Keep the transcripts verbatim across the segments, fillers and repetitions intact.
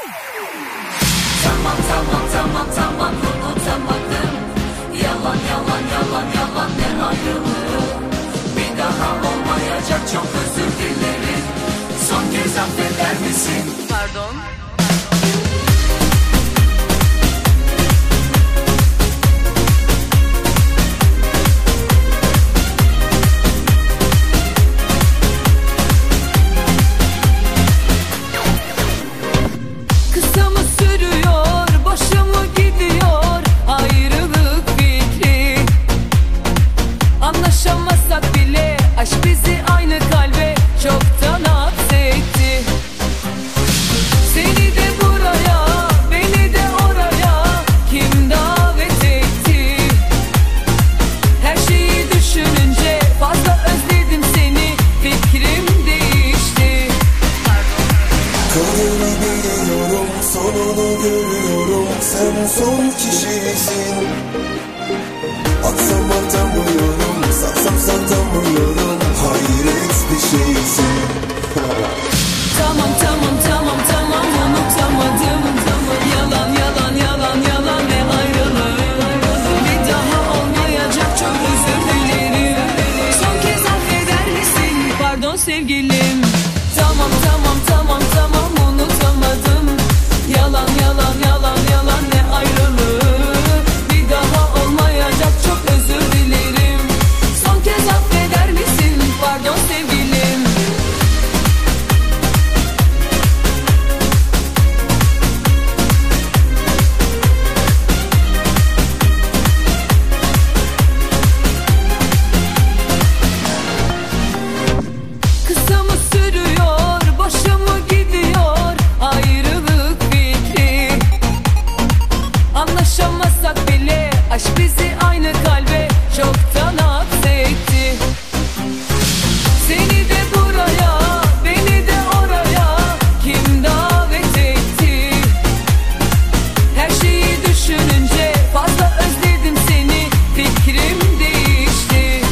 Tamam tamam tamam tamam unutamadım. Yalan yalan yalan yalan ne ayrılığı. Bir daha olmayacak, çok özür dilerim. Son kez affeder misin? Pardon. Kısa mı sürüyor, boşa mı gidiyor ayrılık fikri? Anlaşamazsak bile aşk bizi aynı kalbe çoktan hapsetti. Seni de buraya, beni de oraya kim davet etti? Her şeyi düşününce fazla özledim seni, fikrim değişti. Kaderi biliyorum, sonunu görüyorum. Sen son kişisin. Atsam atamıyorum, satsam satamıyorum. Hayret bir şeysin. Tamam tamam tamam tamam unutamadım. Yalan yalan yalan yalan ne ayrılığı. Bir daha olmayacak, çok özür dilerim. Son kez affeder misin? Pardon sevgilim. Tamam tamam tamam tamam unutamadım. Yalan yalan yalan yalan ne ayrılığı. Bir daha olmayacak, çok özür dilerim. Son kez affeder misin? Pardon sevgilim. Kısa mı sürüyor, boşa mı gidiyor ayrılık fikri? Anlaşamazsak bile aşk bizi aynı kalbe çoktan hapsetti. Seni de buraya, beni de oraya kim davet etti? Her şeyi düşününce fazla özledim seni, fikrim değişti.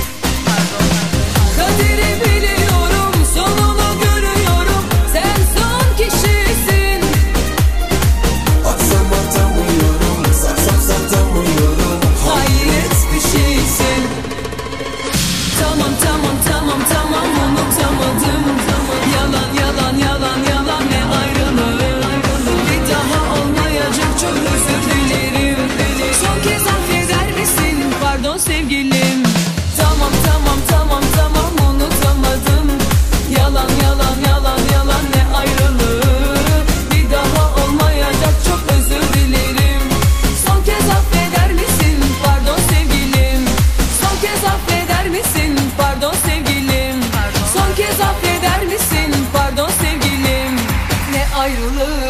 Kaderi biliyorum, sonunu görüyorum. Sen son kişisin. Atsam atamıyorum, satsam satamıyorum. Hayret bir şeysin. Tamam tamam tamam tamam unutamadım. Yalan yalan yalan yalan ne ayrılığı. Bir daha olmayacak, çok özür dilerim. Son kez affeder misin? Pardon sevgilim. Tamam tamam tamam tamam unutamadım. Yalan yalan yalan yalan ne ayrılığı. Bir daha olmayacak, çok özür dilerim. Son kez affeder misin? Pardon sevgilim. Son kez affeder misin? Pardon sevgilim. Son kez affeder misin? Pardon sevgilim. Ne ayrılığı.